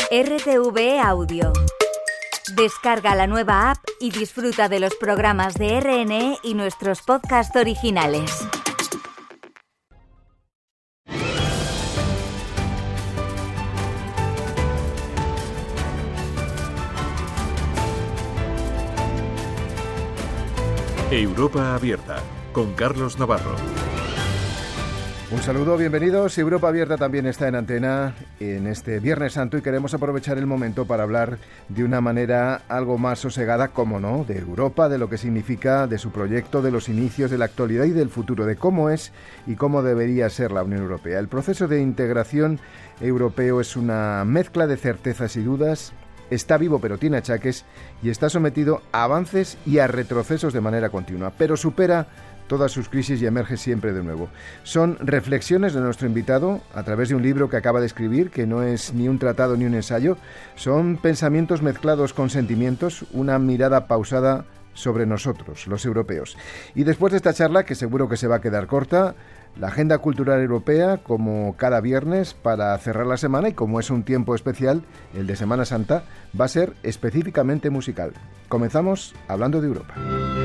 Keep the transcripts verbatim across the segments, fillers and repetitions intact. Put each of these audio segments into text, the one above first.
R T V E Audio. Descarga la nueva app y disfruta de los programas de R N E y nuestros podcasts originales. Europa Abierta, con Carlos Navarro. Un saludo, bienvenidos. Europa Abierta también está en antena en este Viernes Santo y queremos aprovechar el momento para hablar de una manera algo más sosegada, como no, de Europa, de lo que significa, de su proyecto, de los inicios, de la actualidad y del futuro, de cómo es y cómo debería ser la Unión Europea. El proceso de integración europeo es una mezcla de certezas y dudas. Está vivo pero tiene achaques y está sometido a avances y a retrocesos de manera continua, pero supera todas sus crisis y emerge siempre de nuevo. Son reflexiones de nuestro invitado a través de un libro que acaba de escribir, que no es ni un tratado ni un ensayo. Son pensamientos mezclados con sentimientos, una mirada pausada sobre nosotros, los europeos. Y después de esta charla, que seguro que se va a quedar corta, la agenda cultural europea, como cada viernes, para cerrar la semana, y como es un tiempo especial, el de Semana Santa, va a ser específicamente musical. Comenzamos hablando de Europa.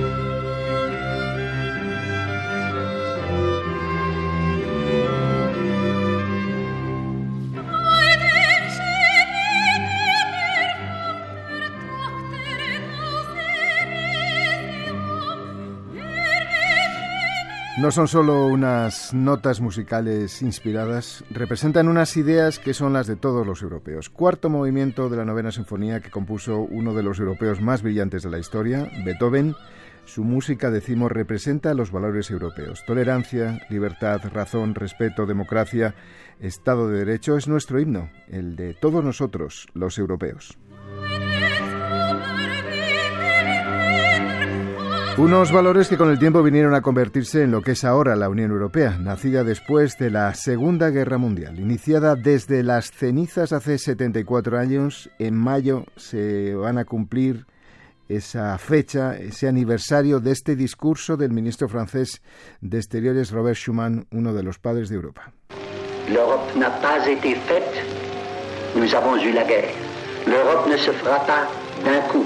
No son solo unas notas musicales inspiradas, representan unas ideas que son las de todos los europeos. Cuarto movimiento de la novena sinfonía que compuso uno de los europeos más brillantes de la historia, Beethoven. Su música, decimos, representa los valores europeos. Tolerancia, libertad, razón, respeto, democracia, Estado de Derecho. Es nuestro himno, el de todos nosotros, los europeos. Unos valores que con el tiempo vinieron a convertirse en lo que es ahora la Unión Europea, nacida después de la Segunda Guerra Mundial. Iniciada desde las cenizas hace setenta y cuatro años, en mayo se van a cumplir esa fecha, ese aniversario de este discurso del ministro francés de Exteriores, Robert Schuman, uno de los padres de Europa. L'Europe n'a pas été faite, nous avons eu la guerre. L'Europe ne se fera pas d'un coup,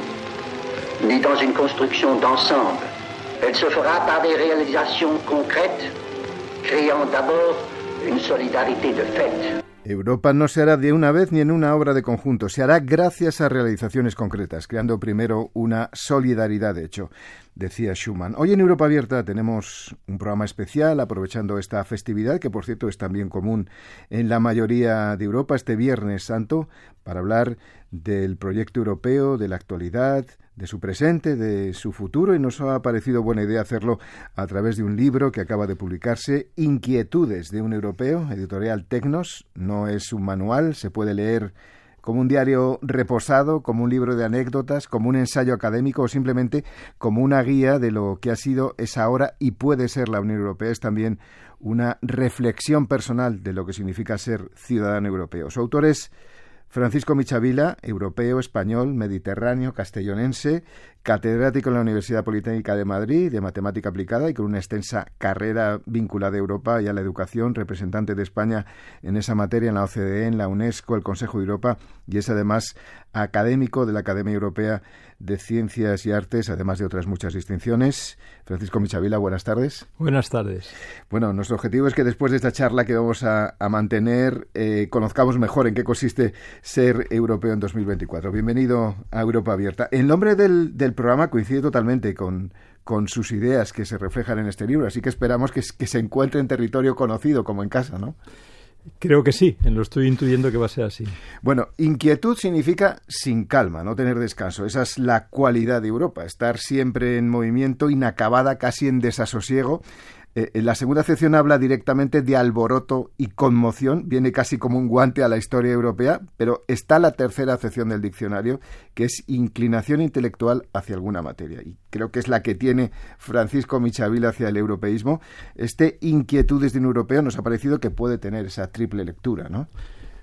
ni dans une construction d'ensemble. Elle se fera par des réalisations concrètes, créant d'abord une solidarité de fait. Europa no se hará de una vez ni en una obra de conjunto, se hará gracias a realizaciones concretas, creando primero una solidaridad de hecho, decía Schuman. Hoy en Europa Abierta tenemos un programa especial aprovechando esta festividad, que por cierto es también común en la mayoría de Europa, este Viernes Santo, para hablar del proyecto europeo, de la actualidad, de su presente, de su futuro, y nos ha parecido buena idea hacerlo a través de un libro que acaba de publicarse, Inquietudes de un europeo, editorial Tecnos. No es un manual, se puede leer como un diario reposado, como un libro de anécdotas, como un ensayo académico o simplemente como una guía de lo que ha sido, es ahora y puede ser la Unión Europea. Es también una reflexión personal de lo que significa ser ciudadano europeo. Su autor es Francisco Michavila, europeo, español, mediterráneo, castellonense, catedrático en la Universidad Politécnica de Madrid de Matemática Aplicada y con una extensa carrera vinculada a Europa y a la educación, representante de España en esa materia en la O C D E, en la UNESCO, el Consejo de Europa, y es además académico de la Academia Europea de Ciencias y Artes, además de otras muchas distinciones. Francisco Michavila, buenas tardes. Buenas tardes. Bueno, nuestro objetivo es que después de esta charla que vamos a, a mantener, eh, conozcamos mejor en qué consiste ser europeo en dos mil veinticuatro. Bienvenido a Europa Abierta. El nombre del, del programa coincide totalmente con, con sus ideas que se reflejan en este libro, así que esperamos que, que se encuentre en territorio conocido, como en casa, ¿no? Creo que sí, lo estoy intuyendo que va a ser así. Bueno, inquietud significa sin calma, no tener descanso. Esa es la cualidad de Europa, estar siempre en movimiento, inacabada, casi en desasosiego. Eh, la segunda acepción habla directamente de alboroto y conmoción, viene casi como un guante a la historia europea, pero está la tercera acepción del diccionario, que es inclinación intelectual hacia alguna materia, y creo que es la que tiene Francisco Michavila hacia el europeísmo. Este Inquietudes de un europeo nos ha parecido que puede tener esa triple lectura, ¿no?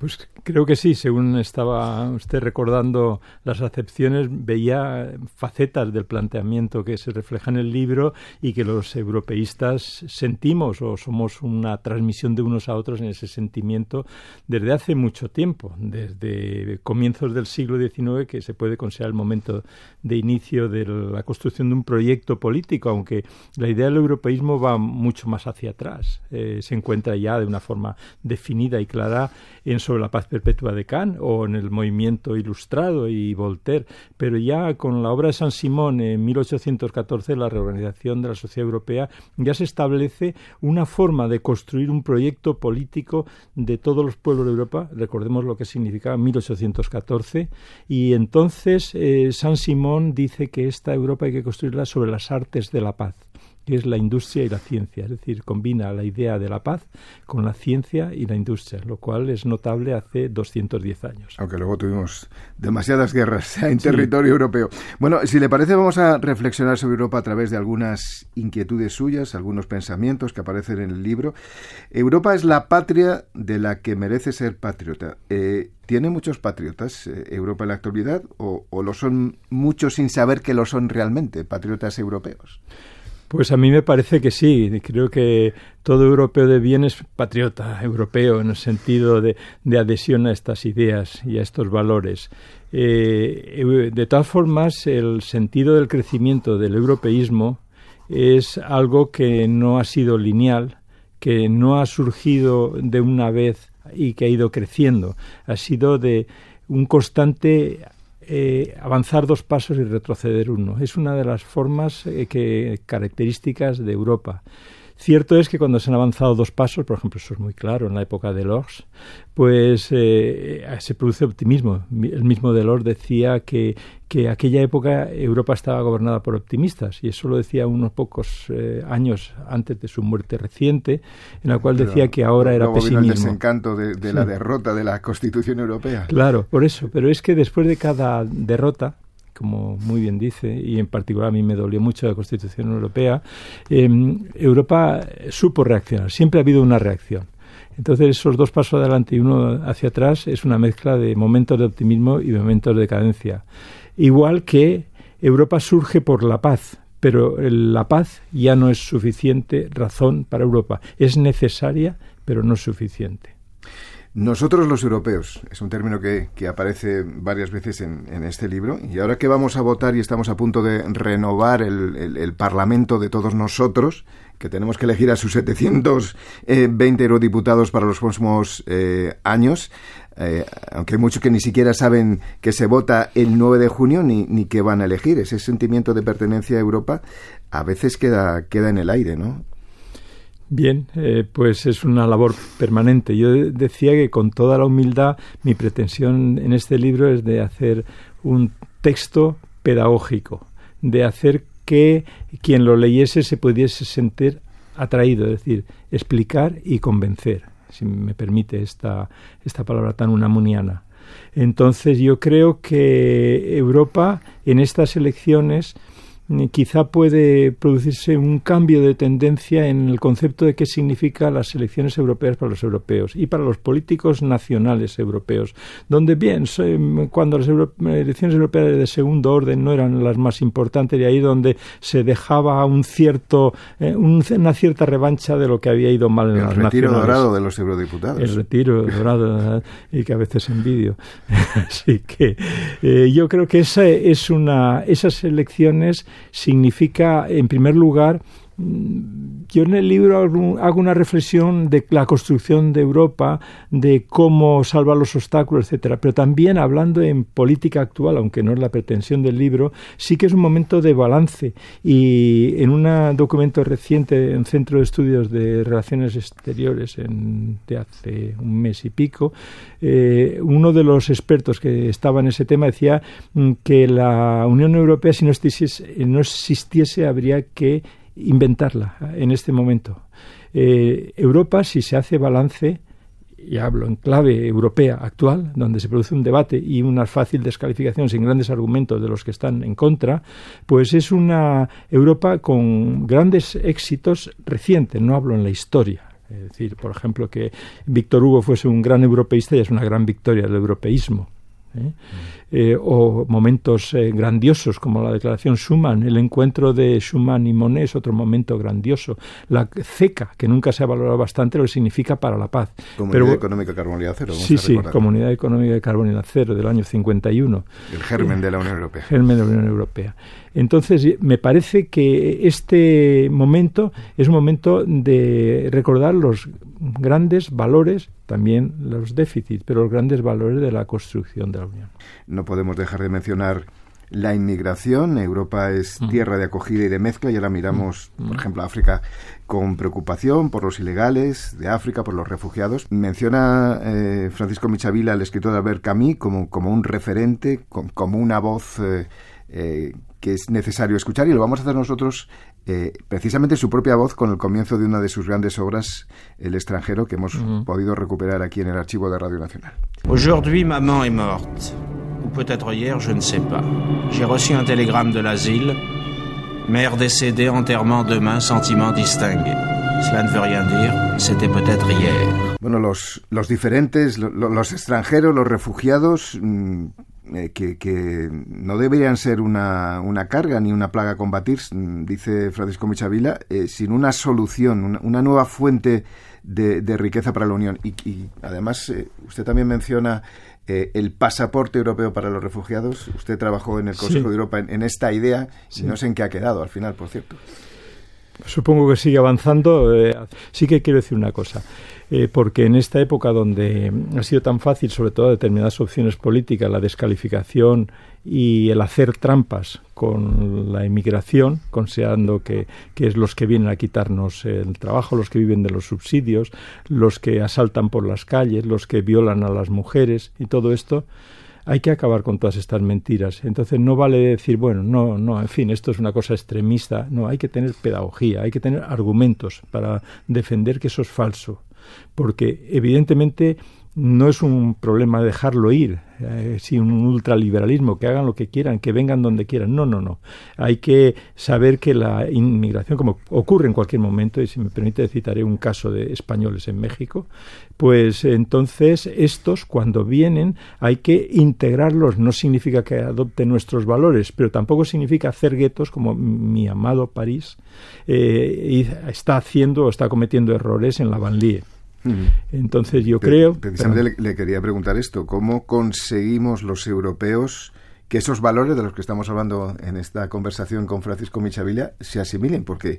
Pues creo que sí, según estaba usted recordando las acepciones, veía facetas del planteamiento que se refleja en el libro y que los europeístas sentimos o somos una transmisión de unos a otros en ese sentimiento desde hace mucho tiempo, desde comienzos del siglo diecinueve, que se puede considerar el momento de inicio de la construcción de un proyecto político, aunque la idea del europeísmo va mucho más hacia atrás. Eh, se encuentra ya de una forma definida y clara en sobre la paz perpetua de Kant o en el movimiento ilustrado y Voltaire, pero ya con la obra de Saint-Simon en mil ochocientos catorce, la reorganización de la sociedad europea, ya se establece una forma de construir un proyecto político de todos los pueblos de Europa. Recordemos lo que significaba mil ochocientos catorce, y entonces eh, Saint-Simon dice que esta Europa hay que construirla sobre las artes de la paz, que es la industria y la ciencia, es decir, combina la idea de la paz con la ciencia y la industria, lo cual es notable hace doscientos diez años. Aunque luego tuvimos demasiadas guerras en sí. territorio europeo. Bueno, si le parece, vamos a reflexionar sobre Europa a través de algunas inquietudes suyas, algunos pensamientos que aparecen en el libro. Europa es la patria de la que merece ser patriota. Eh, ¿Tiene muchos patriotas eh, Europa en la actualidad o, o lo son muchos sin saber que lo son realmente, patriotas europeos? Pues a mí me parece que sí. Creo que todo europeo de bien es patriota europeo en el sentido de, de adhesión a estas ideas y a estos valores. Eh, de todas formas, el sentido del crecimiento del europeísmo es algo que no ha sido lineal, que no ha surgido de una vez y que ha ido creciendo. Ha sido de un constante Eh, avanzar dos pasos y retroceder uno. Es una de las formas eh, que, características de Europa. Cierto es que cuando se han avanzado dos pasos, por ejemplo, eso es muy claro en la época de Delors, pues eh, se produce optimismo. El mismo Delors decía que, que aquella época Europa estaba gobernada por optimistas, y eso lo decía unos pocos eh, años antes de su muerte reciente, en la cual decía pero, que ahora era pesimismo. Vino el desencanto de, de sí. la derrota de la Constitución Europea. Claro, por eso. Pero es que después de cada derrota, como muy bien dice, y en particular a mí me dolió mucho la Constitución Europea, eh, Europa supo reaccionar, siempre ha habido una reacción. Entonces esos dos pasos adelante y uno hacia atrás es una mezcla de momentos de optimismo y momentos de decadencia. Igual que Europa surge por la paz, pero la paz ya no es suficiente razón para Europa, es necesaria pero no suficiente. Nosotros los europeos, es un término que, que aparece varias veces en, en este libro, y ahora que vamos a votar y estamos a punto de renovar el, el, el Parlamento de todos nosotros, que tenemos que elegir a sus setecientos veinte eurodiputados para los próximos eh, años, eh, aunque hay muchos que ni siquiera saben que se vota el nueve de junio ni, ni que van a elegir, ese sentimiento de pertenencia a Europa a veces queda, queda en el aire, ¿no? Bien, eh, pues es una labor permanente. Yo decía que con toda la humildad mi pretensión en este libro es de hacer un texto pedagógico, de hacer que quien lo leyese se pudiese sentir atraído, es decir, explicar y convencer, si me permite esta, esta palabra tan unamuniana. Entonces yo creo que Europa en estas elecciones quizá puede producirse un cambio de tendencia en el concepto de qué significa las elecciones europeas para los europeos y para los políticos nacionales europeos, donde bien, cuando las euro- elecciones europeas de segundo orden no eran las más importantes, y ahí donde se dejaba un cierto, eh, un, una cierta revancha de lo que había ido mal en el las nacionales. El retiro dorado de los eurodiputados. eurodiputados. El retiro dorado, y que a veces envidio. Así que eh, yo creo que esa es una, esas elecciones significa, en primer lugar, yo en el libro hago una reflexión de la construcción de Europa, de cómo salvar los obstáculos, etcétera, pero también hablando en política actual, aunque no es la pretensión del libro, sí que es un momento de balance, y en un documento reciente en Centro de Estudios de Relaciones Exteriores en, de hace un mes y pico, eh, uno de los expertos que estaba en ese tema decía que la Unión Europea, si no existiese, no existiese habría que inventarla en este momento. Eh, Europa, si se hace balance, y hablo en clave europea actual, donde se produce un debate y una fácil descalificación sin grandes argumentos de los que están en contra, pues es una Europa con grandes éxitos recientes, no hablo en la historia, Es decir, por ejemplo, que Víctor Hugo fuese un gran europeísta ya es una gran victoria del europeísmo. ¿Eh? Eh, o momentos eh, grandiosos como la declaración Schuman, el encuentro de Schuman y Monnet es otro momento grandioso, la CECA, que nunca se ha valorado bastante lo que significa para la paz. Comunidad Pero, Económica de Carbonil Cero. Sí, sí, Comunidad Económica de Carbonil Cero del año cincuenta y uno. El germen de la Unión Europea. El germen de la Unión Europea. Entonces, me parece que este momento es un momento de recordar los grandes valores, también los déficits, pero los grandes valores de la construcción de la Unión. No podemos dejar de mencionar la inmigración. Europa es mm. tierra de acogida y de mezcla, y ahora miramos, mm. por ejemplo, a África con preocupación por los ilegales de África, por los refugiados. Menciona eh, Francisco Michavila, el escritor de Albert Camus, como, como un referente, com, como una voz eh, eh, que es necesario escuchar, y lo vamos a hacer nosotros eh, precisamente su propia voz con el comienzo de una de sus grandes obras, El extranjero, que hemos mm. podido recuperar aquí en el archivo de Radio Nacional. Aujourd'hui, maman est morte. Ou peut-être hier, je ne sais pas. J'ai reçu un télégramme de l'asile. Mère décédée, enterrement demain, sentiment distingué. Cela ne veut rien dire, c'était peut-être hier. Bueno, los, los diferentes, los, los extranjeros, los refugiados, mmm, eh, que, que no deberían ser una, una carga ni una plaga a combatir, dice Francisco Michavila, eh, sin una solución, una, una nueva fuente de, de riqueza para la Unión. Y, y además, eh, usted también menciona Eh, el pasaporte europeo para los refugiados. Usted trabajó en el Consejo sí. de Europa en, en esta idea, sí. y no sé en qué ha quedado al final, por cierto. Supongo que sigue avanzando. Eh, sí que quiero decir una cosa, eh, porque en esta época donde ha sido tan fácil, sobre todo determinadas opciones políticas, la descalificación y el hacer trampas con la inmigración, considerando que, que es los que vienen a quitarnos el trabajo, los que viven de los subsidios, los que asaltan por las calles, los que violan a las mujeres y todo esto, hay que acabar con todas estas mentiras. Entonces no vale decir, bueno, no, no, en fin, esto es una cosa extremista. No, hay que tener pedagogía, hay que tener argumentos para defender que eso es falso. Porque evidentemente no es un problema dejarlo ir, eh, sin un ultraliberalismo, que hagan lo que quieran, que vengan donde quieran. No, no, no. Hay que saber que la inmigración, como ocurre en cualquier momento, y si me permite citaré un caso de españoles en México, pues entonces estos cuando vienen hay que integrarlos. No significa que adopten nuestros valores, pero tampoco significa hacer guetos como mi amado París eh, y está haciendo o está cometiendo errores en la banlieue. Entonces yo creo... Precisamente le, le quería preguntar esto, ¿cómo conseguimos los europeos que esos valores de los que estamos hablando en esta conversación con Francisco Michavila se asimilen? Porque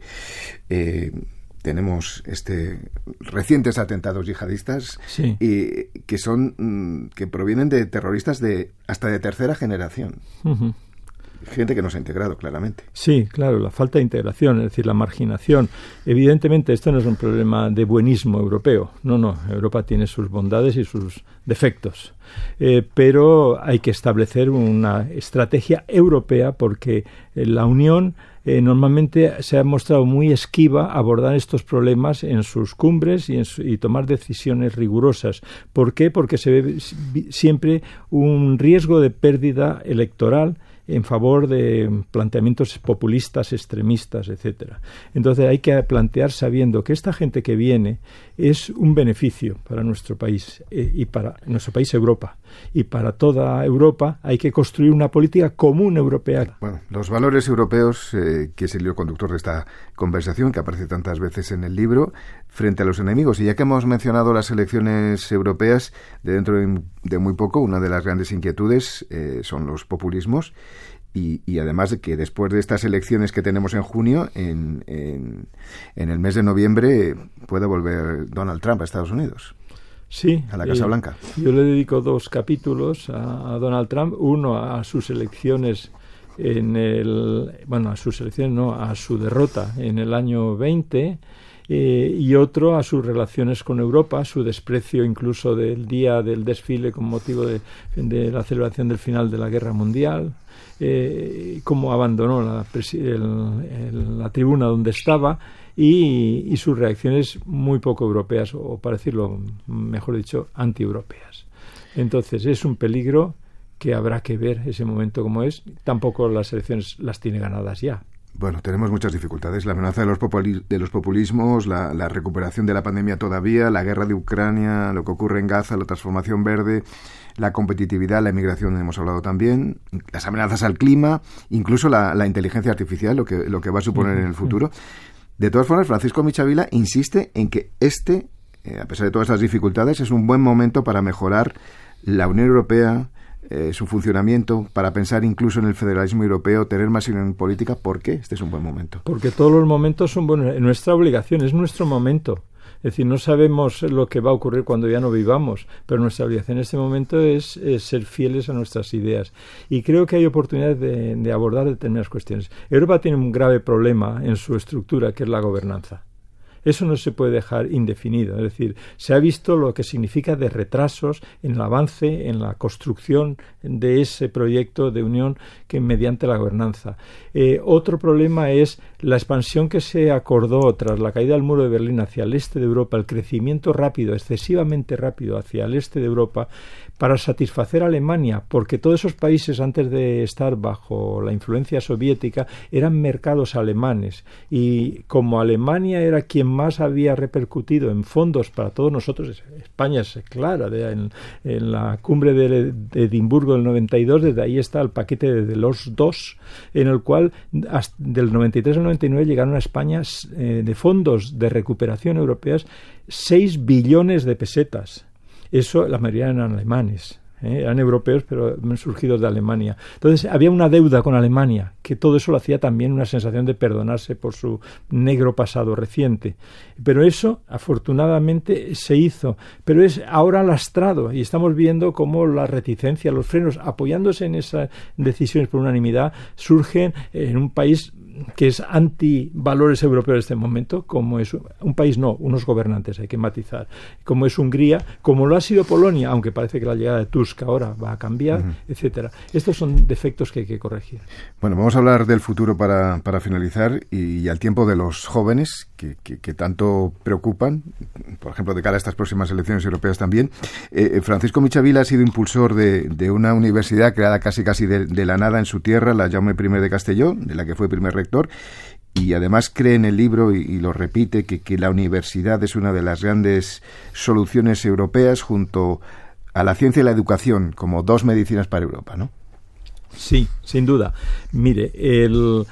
eh, tenemos este recientes atentados yihadistas, sí. y que son que provienen de terroristas de hasta de tercera generación. Uh-huh. Gente que no se ha integrado, claramente. Sí, claro, la falta de integración, es decir, la marginación. Evidentemente, esto no es un problema de buenismo europeo. No, no, Europa tiene sus bondades y sus defectos. Eh, pero hay que establecer una estrategia europea porque la Unión eh, normalmente se ha mostrado muy esquiva a abordar estos problemas en sus cumbres y, en su, y tomar decisiones rigurosas. ¿Por qué? Porque se ve siempre un riesgo de pérdida electoral en favor de planteamientos populistas, extremistas, etcétera. Entonces hay que plantear sabiendo que esta gente que viene es un beneficio para nuestro país eh, y para nuestro país Europa. Y para toda Europa hay que construir una política común europea. Bueno, los valores europeos, eh, que es el hilo conductor de esta conversación, que aparece tantas veces en el libro, frente a los enemigos. Y ya que hemos mencionado las elecciones europeas, de dentro de, de muy poco, una de las grandes inquietudes eh, son los populismos. Y, y además de que después de estas elecciones que tenemos en junio, en, en, en el mes de noviembre puede volver Donald Trump a Estados Unidos. Sí. A la Casa eh, Blanca. Yo le dedico dos capítulos a, a Donald Trump. Uno a sus elecciones en el... Bueno, a sus elecciones no, a su derrota en el año veinte... Eh, y otro a sus relaciones con Europa, su desprecio incluso del día del desfile con motivo de, de la celebración del final de la Guerra Mundial, eh, cómo abandonó la, el, el, la tribuna donde estaba y, y sus reacciones muy poco europeas, o para decirlo mejor dicho, antieuropeas. Entonces es un peligro que habrá que ver ese momento como es. Tampoco las elecciones las tiene ganadas ya. Bueno, tenemos muchas dificultades. La amenaza de los, populi- de los populismos, la, la recuperación de la pandemia todavía, la guerra de Ucrania, lo que ocurre en Gaza, la transformación verde, la competitividad, la inmigración, hemos hablado también, las amenazas al clima, incluso la, la inteligencia artificial, lo que, lo que va a suponer en el futuro. De todas formas, Francisco Michavila insiste en que este, eh, a pesar de todas estas dificultades, es un buen momento para mejorar la Unión Europea, Eh, su funcionamiento, para pensar incluso en el federalismo europeo, tener más en política. ¿Por qué este es un buen momento? Porque todos los momentos son buenos. Nuestra obligación, es nuestro momento. Es decir, no sabemos lo que va a ocurrir cuando ya no vivamos, pero nuestra obligación en este momento es, es ser fieles a nuestras ideas. Y creo que hay oportunidades de, de abordar determinadas cuestiones. Europa tiene un grave problema en su estructura, que es la gobernanza. Eso no se puede dejar indefinido. Es decir, se ha visto lo que significa de retrasos en el avance, en la construcción de ese proyecto de unión que mediante la gobernanza. Eh, otro problema es la expansión que se acordó tras la caída del muro de Berlín hacia el este de Europa, el crecimiento rápido, excesivamente rápido hacia el este de Europa, para satisfacer a Alemania, porque todos esos países antes de estar bajo la influencia soviética eran mercados alemanes, y como Alemania era quien más había repercutido en fondos para todos nosotros, España es clara, de, en, en la cumbre de, de Edimburgo del noventa y dos, desde ahí está el paquete de los dos, en el cual hasta del noventa y tres al noventa y nueve llegaron a España eh, de fondos de recuperación europeas seis billones de pesetas. Eso, la mayoría eran alemanes, ¿eh? eran europeos, pero surgidos de Alemania. Entonces, había una deuda con Alemania, que todo eso lo hacía también una sensación de perdonarse por su negro pasado reciente. Pero eso, afortunadamente, se hizo. Pero es ahora lastrado, y estamos viendo cómo la reticencia, los frenos, apoyándose en esas decisiones por unanimidad, surgen en un país que es anti-valores europeos en este momento, como es un país, no, unos gobernantes, hay que matizar, como es Hungría, como lo ha sido Polonia, aunque parece que la llegada de Tusk ahora va a cambiar, uh-huh. etcétera. Estos son defectos que hay que corregir. Bueno, vamos a hablar del futuro para, para finalizar, y, y al tiempo de los jóvenes que, que, que tanto preocupan, por ejemplo, de cara a estas próximas elecciones europeas también. Eh, Francisco Michavila ha sido impulsor de, de una universidad creada casi casi de, de la nada en su tierra, la Jaume I de Castelló, de la que fue primer rector, y además cree en el libro y, y lo repite, que, que la universidad es una de las grandes soluciones europeas junto a la ciencia y la educación como dos medicinas para Europa, ¿no? Sí, sin duda. Mire, el,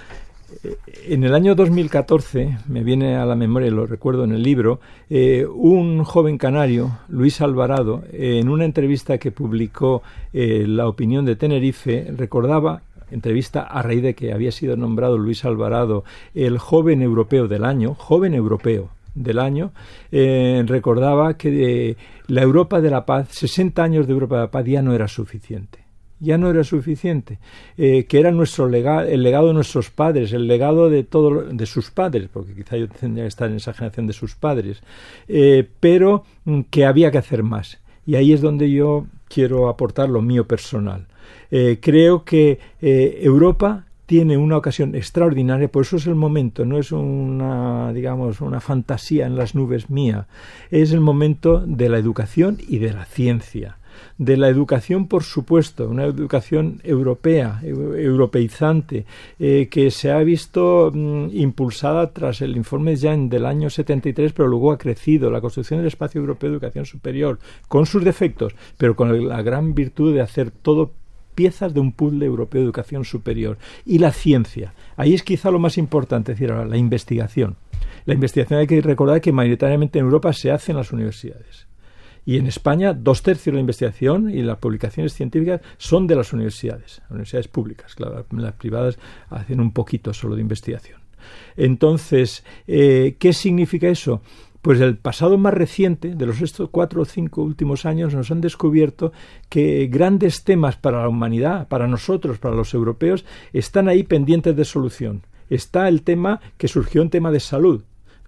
en el año dos mil catorce, me viene a la memoria, lo recuerdo en el libro, eh, un joven canario, Luis Alvarado, eh, en una entrevista que publicó eh, La Opinión de Tenerife, recordaba, entrevista a raíz de que había sido nombrado Luis Alvarado el joven europeo del año, joven europeo del año, eh, recordaba que de la Europa de la paz, sesenta años de Europa de la paz ya no era suficiente. Ya no era suficiente, eh, que era nuestro legado, el legado de nuestros padres, el legado de todo, de sus padres, porque quizá yo tendría que estar en esa generación de sus padres, eh, pero que había que hacer más. Y ahí es donde yo quiero aportar lo mío personal. Eh, creo que eh, Europa tiene una ocasión extraordinaria, por eso es el momento, no es una, digamos, una fantasía en las nubes mía, es el momento de la educación y de la ciencia. De la educación, por supuesto, una educación europea, europeizante, eh, que se ha visto mm, impulsada tras el informe Jean del año setenta y tres, pero luego ha crecido la construcción del espacio europeo de educación superior, con sus defectos, pero con la gran virtud de hacer todo piezas de un puzzle europeo de educación superior. Y la ciencia, ahí es quizá lo más importante, es decir, ahora, la investigación. La investigación, hay que recordar que mayoritariamente en Europa se hace en las universidades. Y en España, dos tercios de la investigación y las publicaciones científicas son de las universidades, las universidades públicas. Claro, las privadas hacen un poquito solo de investigación. Entonces, eh, ¿qué significa eso? Pues el pasado más reciente, de los estos cuatro o cinco últimos años, nos han descubierto que grandes temas para la humanidad, para nosotros, para los europeos, están ahí pendientes de solución. Está el tema que surgió en tema de salud,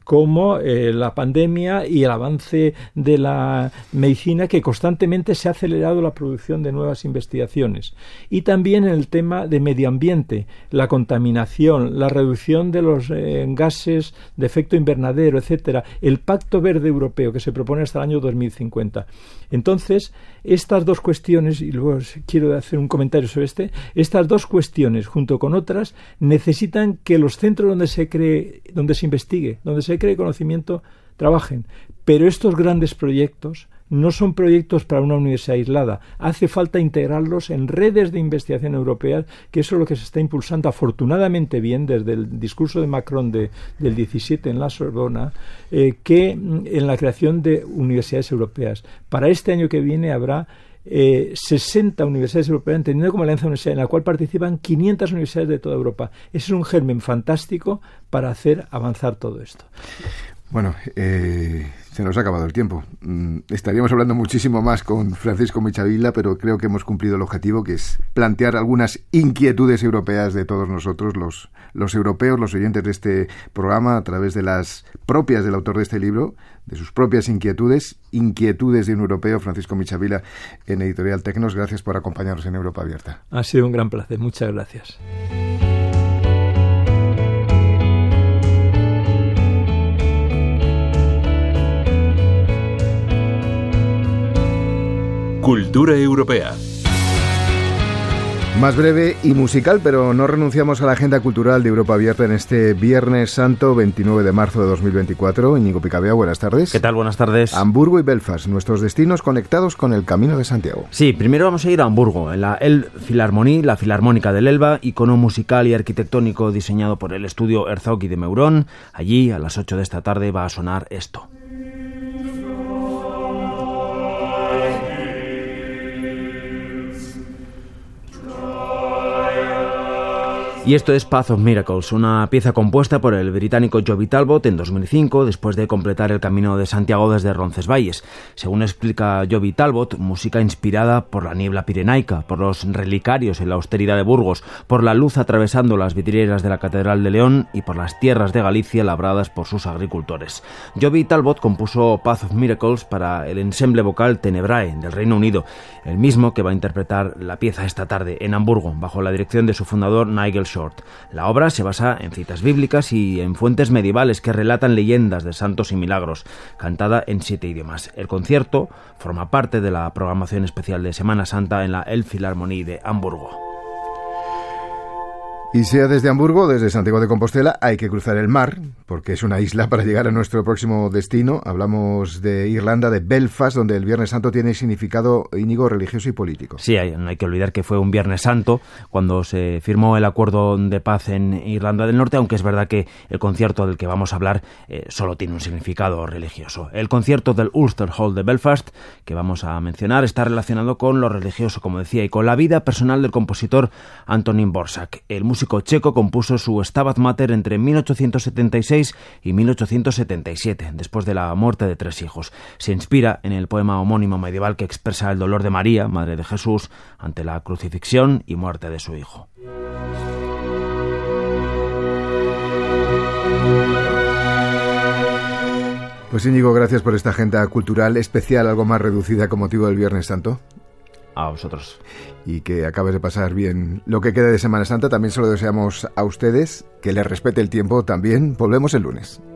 como eh, la pandemia y el avance de la medicina, que constantemente se ha acelerado la producción de nuevas investigaciones. Y también en el tema de medio ambiente, la contaminación, la reducción de los eh, gases de efecto invernadero, etcétera, el Pacto Verde Europeo que se propone hasta el año dos mil cincuenta. Entonces, estas dos cuestiones, y luego quiero hacer un comentario sobre este, estas dos cuestiones, junto con otras, necesitan que los centros donde se cree, donde se investigue, donde se cree conocimiento, trabajen. Pero estos grandes proyectos no son proyectos para una universidad aislada. Hace falta integrarlos en redes de investigación europeas, que eso es lo que se está impulsando afortunadamente bien desde el discurso de Macron de, del diecisiete en la Sorbona, eh, que en la creación de universidades europeas. Para este año que viene habrá eh, sesenta universidades europeas, entendiendo como alianza universitaria, en la cual participan quinientas universidades de toda Europa. Ese es un germen fantástico para hacer avanzar todo esto. Bueno, eh, se nos ha acabado el tiempo. Mm, estaríamos hablando muchísimo más con Francisco Michavila, pero creo que hemos cumplido el objetivo, que es plantear algunas inquietudes europeas de todos nosotros, los, los europeos, los oyentes de este programa, a través de las propias del autor de este libro, de sus propias inquietudes, inquietudes de un europeo. Francisco Michavila, en Editorial Tecnos, gracias por acompañarnos en Europa Abierta. Ha sido un gran placer, muchas gracias. Cultura europea. Más breve y musical, pero no renunciamos a la agenda cultural de Europa Abierta en este Viernes Santo, veintinueve de marzo de dos mil veinticuatro. Íñigo Picabea, buenas tardes. ¿Qué tal? Buenas tardes. Hamburgo y Belfast, nuestros destinos conectados con el Camino de Santiago. Sí, primero vamos a ir a Hamburgo, en la Elbphilharmonie, la Filarmónica del Elba, icono musical y arquitectónico diseñado por el estudio Herzog y de Meuron. Allí, a las ocho de esta tarde, va a sonar esto. Y esto es Path of Miracles, una pieza compuesta por el británico Joby Talbot en dos mil cinco, después de completar el Camino de Santiago desde Roncesvalles. Según explica Joby Talbot, música inspirada por la niebla pirenaica, por los relicarios en la austeridad de Burgos, por la luz atravesando las vidrieras de la Catedral de León y por las tierras de Galicia labradas por sus agricultores. Joby Talbot compuso Path of Miracles para el ensemble vocal Tenebrae del Reino Unido, el mismo que va a interpretar la pieza esta tarde en Hamburgo, bajo la dirección de su fundador Nigel Short. La obra se basa en citas bíblicas y en fuentes medievales que relatan leyendas de santos y milagros, cantada en siete idiomas. El concierto forma parte de la programación especial de Semana Santa en la Elbphilharmonie de Hamburgo. Y sea desde Hamburgo o desde Santiago de Compostela, hay que cruzar el mar, porque es una isla para llegar a nuestro próximo destino. Hablamos de Irlanda, de Belfast, donde el Viernes Santo tiene significado, Íñigo, religioso y político. Sí, hay, no hay que olvidar que fue un Viernes Santo cuando se firmó el acuerdo de paz en Irlanda del Norte, aunque es verdad que el concierto del que vamos a hablar eh, solo tiene un significado religioso. El concierto del Ulster Hall de Belfast, que vamos a mencionar, está relacionado con lo religioso, como decía, y con la vida personal del compositor Antonín Dvořák. El músico checo compuso su Stabat Mater entre mil ochocientos setenta y seis y mil ochocientos setenta y siete, después de la muerte de tres hijos. Se inspira en el poema homónimo medieval que expresa el dolor de María, madre de Jesús, ante la crucifixión y muerte de su hijo. Pues Íñigo, gracias por esta agenda cultural especial, algo más reducida con motivo del Viernes Santo. A vosotros. Y que acabes de pasar bien lo que quede de Semana Santa. También se lo deseamos a ustedes, que les respete el tiempo también. Volvemos el lunes.